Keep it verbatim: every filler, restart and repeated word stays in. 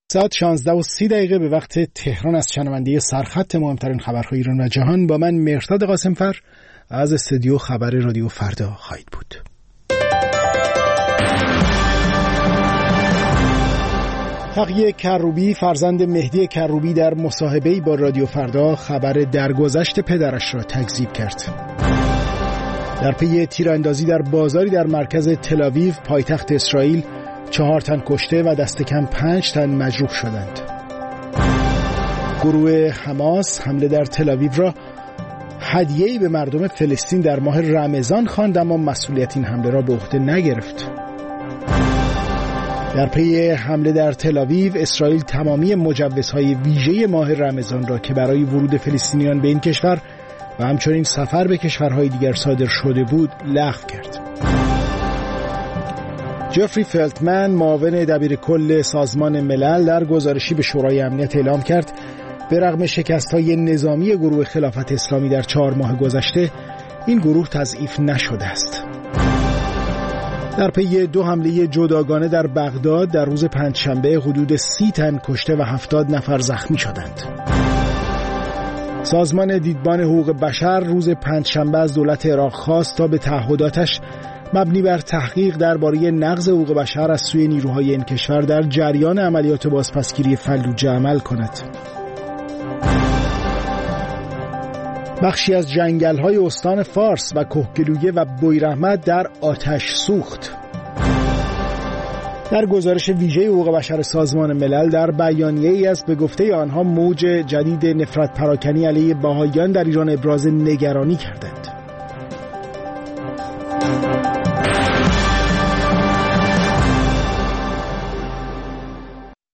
ساعت شانزده و سی دقیقه به وقت تهران از شنونده سرخط مهمترین خبرهای ایران و جهان با من مهرداد قاسمفر از استودیو خبر رادیو فردا خواهید بود. تقی کروبی فرزند مهدی کروبی در مصاحبه‌ای با رادیو فردا خبر درگذشت پدرش را تکذیب کرد. در پی تیراندازی در بازاری در مرکز تل‌آویو پایتخت اسرائیل چهار تن کشته و دست کم پنج تن مجروح شدند. گروه حماس حمله در تل‌آویو را هدیه‌ای به مردم فلسطین در ماه رمضان خواند، اما مسئولیت این حمله را به عهده نگرفت. در پی حمله در تل‌آویو اسرائیل تمامی مجوزهای ویژه ماه رمضان را که برای ورود فلسطینیان به این کشور و همچنین سفر به کشورهای دیگر صادر شده بود لغو کرد. جفری فلتمن معاون دبیر کل سازمان ملل در گزارشی به شورای امنیت اعلام کرد به رغم شکست‌های نظامی گروه خلافت اسلامی در چهار ماه گذشته این گروه تضعیف نشده است. در پی دو حمله جداگانه در بغداد در روز پنجشنبه حدود سی تن کشته و هفتاد نفر زخمی شدند. سازمان دیدبان حقوق بشر روز پنجشنبه از دولت عراق خواست تا به تعهداتش مبنی بر تحقیق درباره نقض حقوق بشر از سوی نیروهای این کشور در جریان عملیات بازپسگیری فلوجه عمل کند. بخشی از جنگل‌های استان فارس و کهگلویه و بویراحمد در آتش سوخت. در گزارش ویژه حقوق بشر سازمان ملل در بیانیه‌ای است به گفته آنها موج جدید نفرت پراکنی علیه بهائیان در ایران ابراز نگرانی کردند.